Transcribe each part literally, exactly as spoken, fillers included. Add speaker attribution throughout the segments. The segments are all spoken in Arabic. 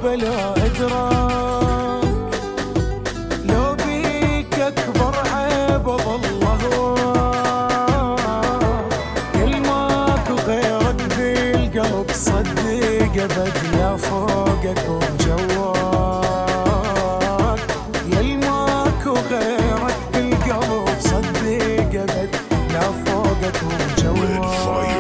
Speaker 1: بلا إدراك، لو بيك أكبر عيب والله هواك، كل ماكو غيرك بالقلب صدق أبد لا فوقك وجواك، يل ماكو غيرك بالقلب صدق أبد لا فوقك وجواك.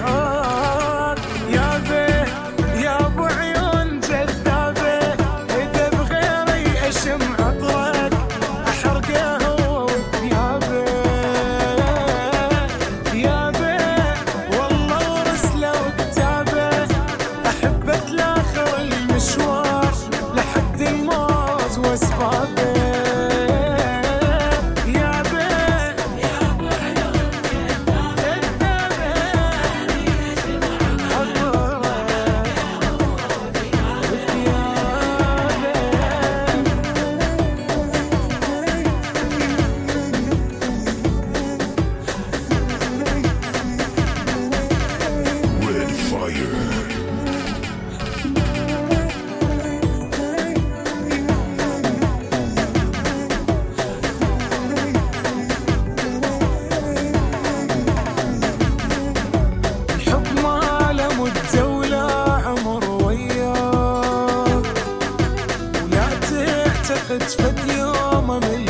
Speaker 1: تفد يوم امل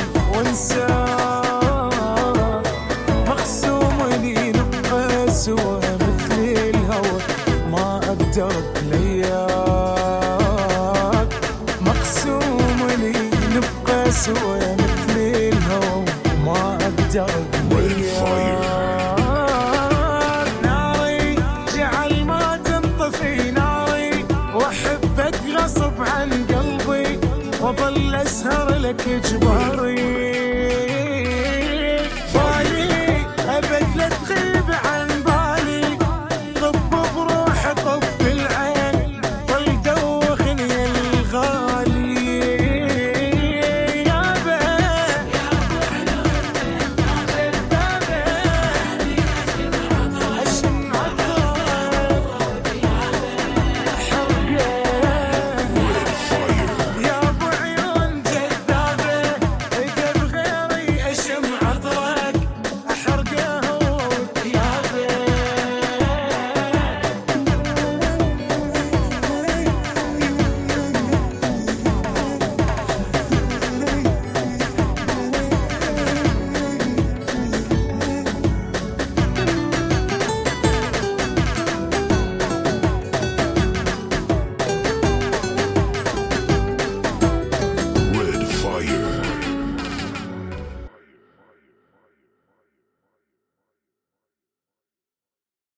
Speaker 1: وانساك، مقسوم لي نبقى سوا مثل الهوى ما اقدر بلياك، مقسوم لي نبقى سوا مثل الهوى ما اقدر بلياك. ناري جعل ما تنطفي ناري، واحبك غصب عن قلبي، وظل اسهر لك اجباري.